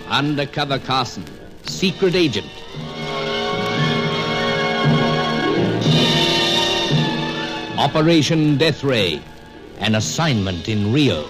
Undercover Carson, secret agent. Operation Death Ray, an assignment in Rio.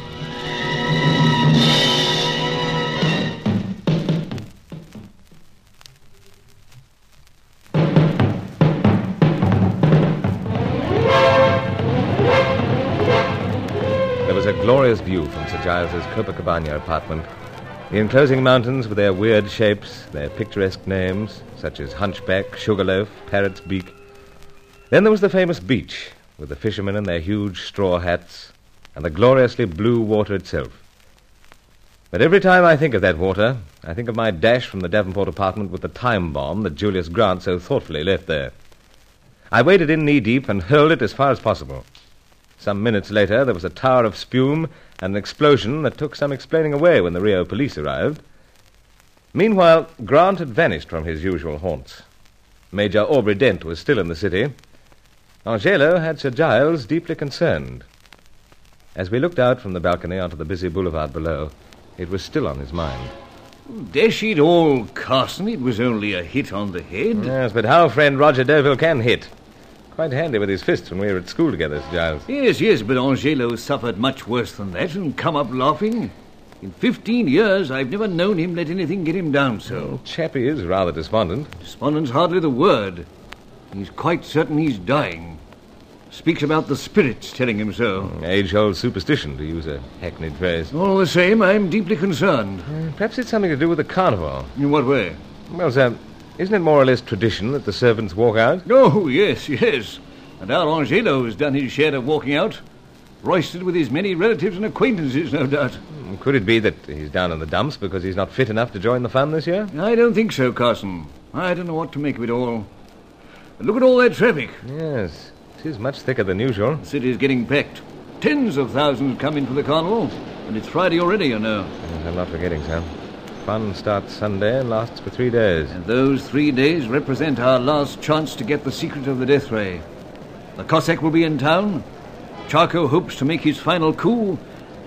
There was a glorious view from Sir Giles's Copacabana apartment. The enclosing mountains with their weird shapes, their picturesque names, such as Hunchback, Sugarloaf, Parrot's Beak. Then there was the famous beach, with the fishermen in their huge straw hats, and the gloriously blue water itself. But every time I think of that water, I think of my dash from the Davenport apartment with the time bomb that Julius Grant so thoughtfully left there. I waded in knee-deep and hurled it as far as possible. Some minutes later, there was a tower of spume and an explosion that took some explaining away when the Rio police arrived. Meanwhile, Grant had vanished from his usual haunts. Major Aubrey Dent was still in the city. Angelo had Sir Giles deeply concerned. As we looked out from the balcony onto the busy boulevard below, it was still on his mind. Dash it all, Carson, it was only a hit on the head. Yes, but how friend Roger Deauville can hit. Quite handy with his fists when we were at school together, Sir Giles. Yes, but Angelo suffered much worse than that and come up laughing. In 15 years, I've never known him let anything get him down so. Chappie is rather despondent. Despondent's hardly the word. He's quite certain he's dying. Speaks about the spirits telling him so. Age-old superstition, to use a hackneyed phrase. All the same, I'm deeply concerned. Perhaps it's something to do with the carnival. In what way? Well, sir, isn't it more or less tradition that the servants walk out? Oh, yes. And our Angelo has done his share of walking out. Roisted with his many relatives and acquaintances, no doubt. Could it be that he's down in the dumps because he's not fit enough to join the fun this year? I don't think so, Carson. I don't know what to make of it all. Look at all that traffic. Yes, it is much thicker than usual. The city's getting packed. Tens of thousands come in for the carnival. And it's Friday already, you know. Yes, I'm not forgetting, sir. Fun starts Sunday and lasts for 3 days. And those 3 days represent our last chance to get the secret of the Death Ray. The Cossack will be in town. Charco hopes to make his final coup.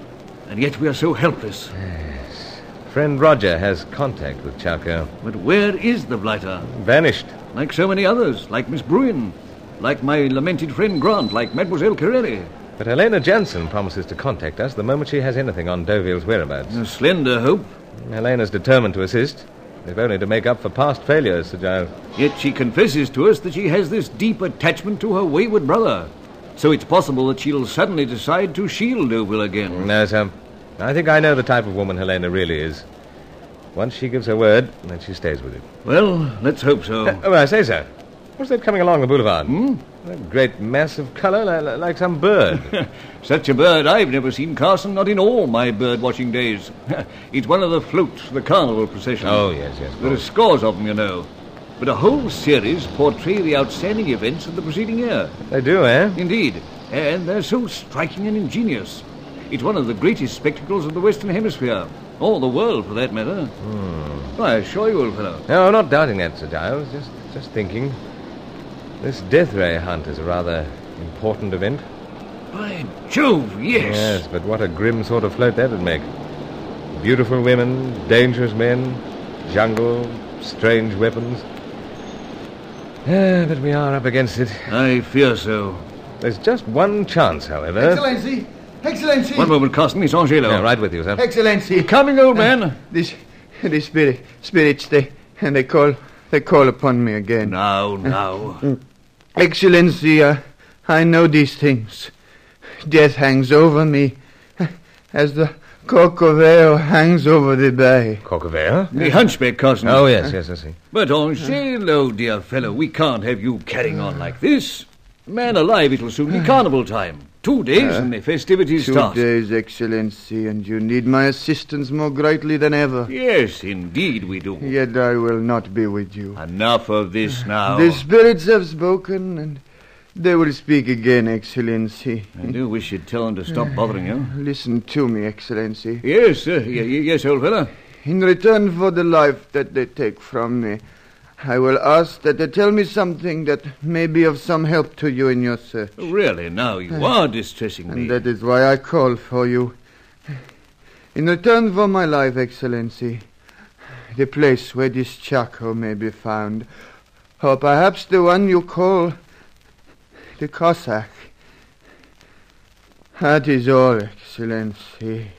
And yet we are so helpless. Yes. Friend Roger has contact with Charco. But where is the blighter? Vanished. Like so many others, like Miss Bruin, like my lamented friend Grant, like Mademoiselle Corelli. But Helena Jansen promises to contact us the moment she has anything on Deauville's whereabouts. A slender hope. Helena's determined to assist, if only to make up for past failures, Sir Giles. Yet she confesses to us that she has this deep attachment to her wayward brother. So it's possible that she'll suddenly decide to shield Deauville again. No, sir. I think I know the type of woman Helena really is. Once she gives her word, then she stays with it. Well, let's hope so. I say, sir, what's that coming along the boulevard? That great mass of colour, like some bird. Such a bird I've never seen, Carson, not in all my bird-watching days. It's one of the floats for the carnival procession. Oh, yes. There are scores of them, you know. But a whole series portray the outstanding events of the preceding year. They do, eh? Indeed. And they're so striking and ingenious. It's one of the greatest spectacles of the Western Hemisphere. Or the world, for that matter. I assure you, old fellow. No, I'm not doubting that, Sir Giles. Just thinking. This Death Ray hunt is a rather important event. By Jove, yes. Yes, but what a grim sort of float that would make. Beautiful women, dangerous men, jungle, strange weapons. But we are up against it. I fear so. There's just one chance, however. Excellency! One moment, Carson. It's Angelo. Yeah, right with you, sir. Excellency! Coming, old man. The spirits, they call upon me again. Now. Excellency, I know these things. Death hangs over me, as the Corcovado hangs over the bay. Corcovado? The hunchback, Carson. Oh, yes, I see. But Angelo, dear fellow, we can't have you carrying on like this. Man alive, it'll soon be carnival time. 2 days and the festivities start. 2 days, Excellency, and you need my assistance more greatly than ever. Yes, indeed we do. Yet I will not be with you. Enough of this now. The spirits have spoken, and they will speak again, Excellency. I do wish you'd tell them to stop bothering you. Listen to me, Excellency. Yes, yes, old fellow. In return for the life that they take from me, I will ask that they tell me something that may be of some help to you in your search. Really, now you are distressing me. And that is why I call for you. In return for my life, Excellency, the place where this charcoal may be found. Or perhaps the one you call the Cossack. That is all, Excellency.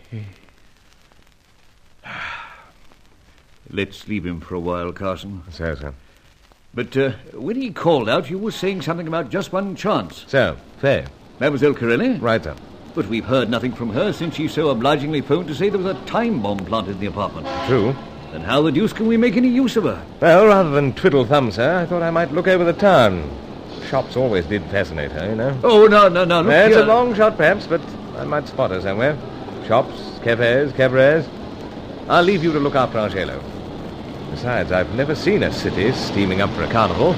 Let's leave him for a while, Carson. So, sir. But when he called out, you were saying something about just one chance. So, Fay. Mademoiselle Corelli? Right, sir. But we've heard nothing from her since she so obligingly phoned to say there was a time bomb planted in the apartment. True. Then how the deuce can we make any use of her? Well, rather than twiddle thumbs, sir, I thought I might look over the town. Shops always did fascinate her, you know. Oh, no. Look It's here. a long shot, perhaps, but I might spot her somewhere. Shops, cafes, cabarets. I'll leave you to look after Angelo. Besides, I've never seen a city steaming up for a carnival.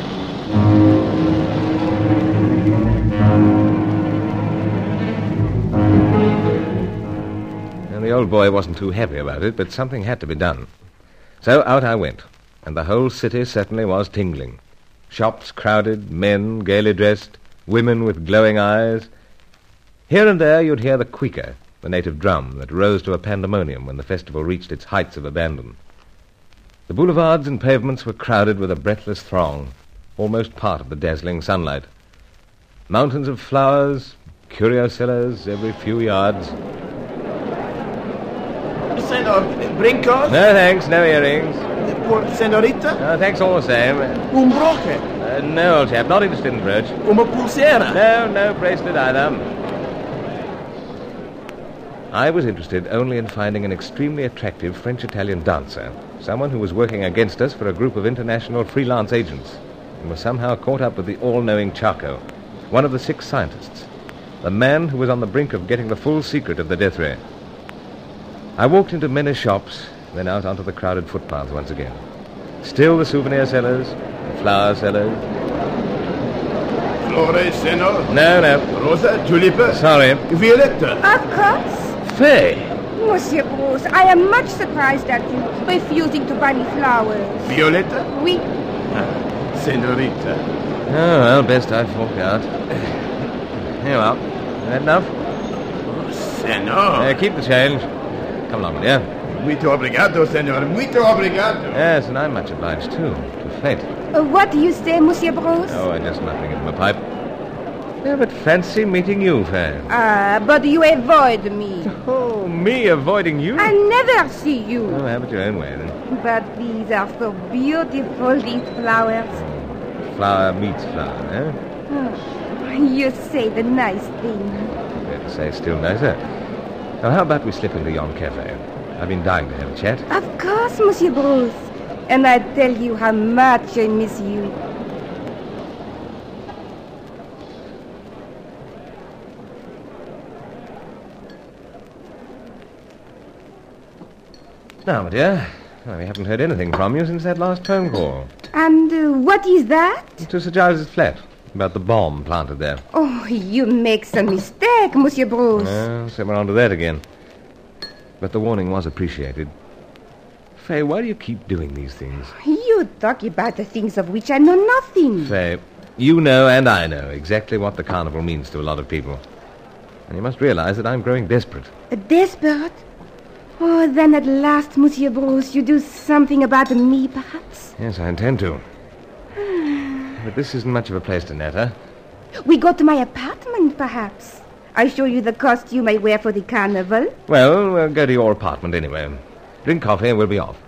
And the old boy wasn't too happy about it, but something had to be done. So out I went, and the whole city certainly was tingling. Shops crowded, men gaily dressed, women with glowing eyes. Here and there you'd hear the cuica, the native drum that rose to a pandemonium when the festival reached its heights of abandon. The boulevards and pavements were crowded with a breathless throng, almost part of the dazzling sunlight. Mountains of flowers, curio sellers every few yards. Senor, brincos? No, thanks, no earrings. Senorita? No, thanks all the same. Un broche? No, old chap, not interested in brooch. Uma pulsera? No bracelet either. I was interested only in finding an extremely attractive French-Italian dancer, someone who was working against us for a group of international freelance agents, and was somehow caught up with the all-knowing Charco, one of the 6 scientists, the man who was on the brink of getting the full secret of the death ray. I walked into many shops, then out onto the crowded footpaths once again. Still the souvenir sellers, the flower sellers. Flores, senor? No. Rosa, tulipa? Sorry. Violetta? Of course. Fay! Monsieur Bruce, I am much surprised at you refusing to buy me flowers. Violetta? Oui. Senorita. Oh, well, best I fork out. Here you are. Is that enough? Senor. Keep the change. Come along, dear. Muito obrigado, senor. Muito obrigado. Yes, and I'm much obliged, too, to fate. What do you say, Monsieur Bruce? Oh, just nothing into my pipe. Yeah, but fancy meeting you, Fay. But you avoid me. Oh, me avoiding you? I never see you. Oh, have it your own way, then. But these are so beautiful, these flowers. Flower meets flower, eh? Oh, you say the nice thing. Better say still nicer. Now, how about we slip into yon cafe? I've been dying to have a chat. Of course, Monsieur Bruce. And I tell you how much I miss you. Now, my dear, we haven't heard anything from you since that last phone call. And what is that? To Sir Giles's flat, about the bomb planted there. Oh, you make some mistake, Monsieur Bruce. So we're on to that again. But the warning was appreciated. Fay, why do you keep doing these things? You talk about the things of which I know nothing. Fay, you know and I know exactly what the carnival means to a lot of people. And you must realize that I'm growing desperate. Desperate? Oh, then at last, Monsieur Bruce, you do something about me, perhaps? Yes, I intend to. But this isn't much of a place to natter. We go to my apartment, perhaps. I show you the costume I wear for the carnival. Well, we'll go to your apartment anyway. Drink coffee and we'll be off.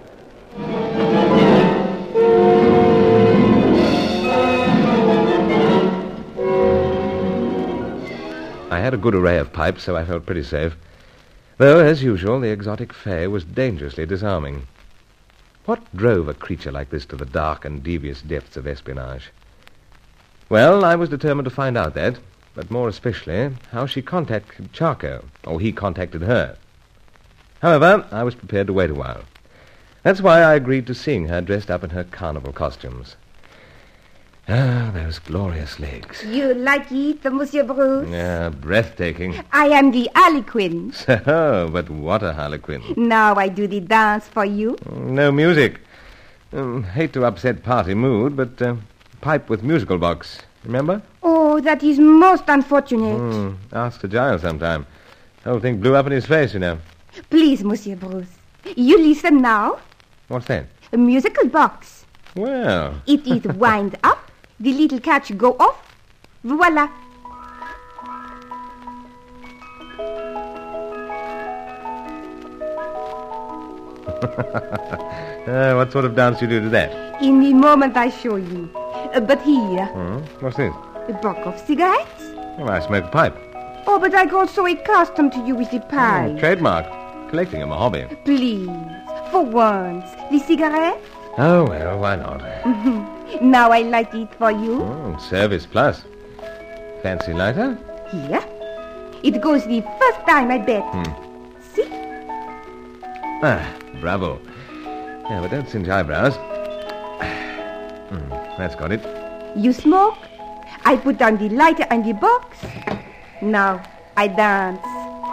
I had a good array of pipes, so I felt pretty safe. Though, as usual, the exotic Fay was dangerously disarming. What drove a creature like this to the dark and devious depths of espionage? Well, I was determined to find out that, but more especially, how she contacted Charco, or he contacted her. However, I was prepared to wait a while. That's why I agreed to seeing her dressed up in her carnival costumes. Ah, those glorious legs. You like it, Monsieur Bruce? Yeah, breathtaking. I am the Harlequin. So, but what a harlequin. Now I do the dance for you. No music. Hate to upset party mood, but pipe with musical box. Remember? Oh, that is most unfortunate. Ask Sir Giles sometime. The whole thing blew up in his face, you know. Please, Monsieur Bruce. You listen now. What's that? A musical box. Well, It is wind up, the little catch go off. Voila. what sort of dance you do to that? In the moment I show you. But here, What's this? a box of cigarettes. Well, I smoke a pipe. Oh, but I got so accustomed to you with the pipe. Trademark. Collecting them a hobby. Please, for once, the cigarette. Oh, well, why not? Now I light it for you. Service plus. Fancy lighter? Here. It goes the first time, I bet. See? Bravo. Yeah, but don't singe eyebrows. That's got it. You smoke. I put down the lighter and the box. Now I dance.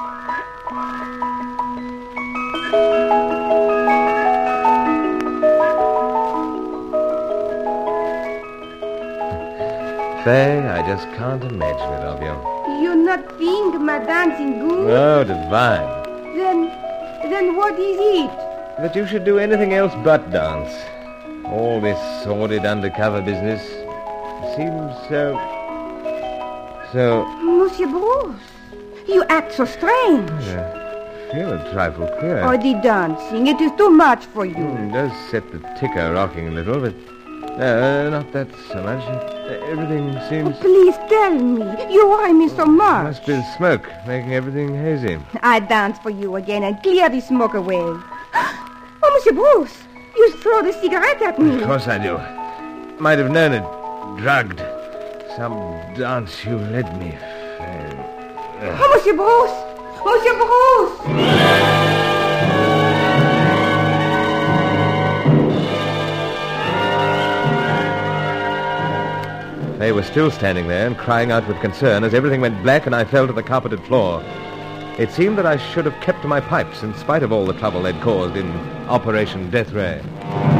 Faye, I just can't imagine it of you. You not think my dancing good? Oh, divine. Then what is it? That you should do anything else but dance. All this sordid undercover business seems so... Monsieur Bruce, you act so strange. I feel a trifle queer. Oh, the dancing, it is too much for you. It does set the ticker rocking a little, but... not that so much. Everything seems... Please tell me. You worry me so much. Must be the smoke, making everything hazy. I dance for you again and clear the smoke away. Oh, Monsieur Bruce, you throw the cigarette at me. Of course I do. Might have known it. Drugged. Some dance you led me. Oh, Monsieur Bruce! Monsieur Bruce! They were still standing there and crying out with concern as everything went black and I fell to the carpeted floor. It seemed that I should have kept to my pipes in spite of all the trouble they'd caused in Operation Death Ray.